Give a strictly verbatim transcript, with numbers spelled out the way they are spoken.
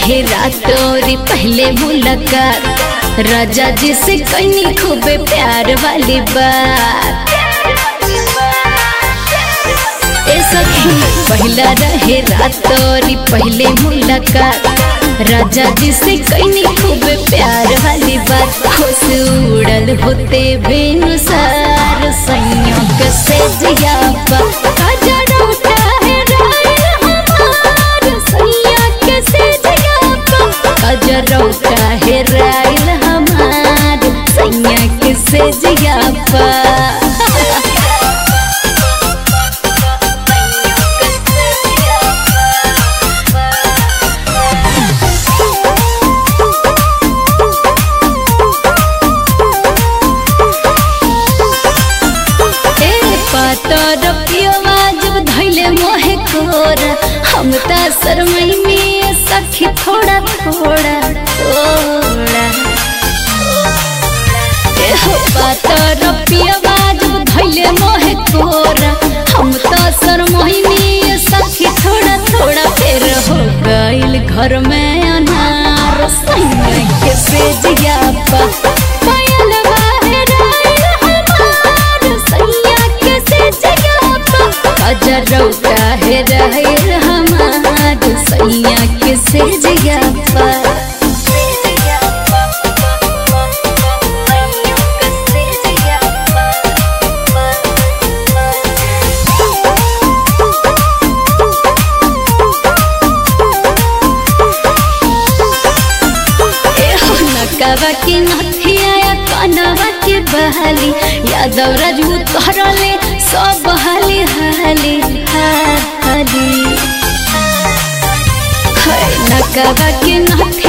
रहे रातों पहले मुलाकात राजा जी से कहीं खूबे प्यार वाली बात। पहला रहे रातों पहले मुलाकात राजा जी से कहीं खूबे प्यार वाली बात। खुश उड़ल होते बेनुसार संयोग से जियापा अजरौटा है राइल हमार सैया के से जियापा। जब धैले मोहे कोरा हम ता शरमई में सखी थोड़ा थोड़ा थोड़ा एहो पातर पियवा जब धैले मोहे कोरा हम ता शरमई में सखी थोड़ा थोड़ा फिर हो गइल घर में अनार सैया के से जियापा। अजरौटा है राइल हमार सैया के से जियापा। नकावा के नथिया कनवा के बहाली यादव राजपूत करले सब हाली हाली हाली नकावा के नथिया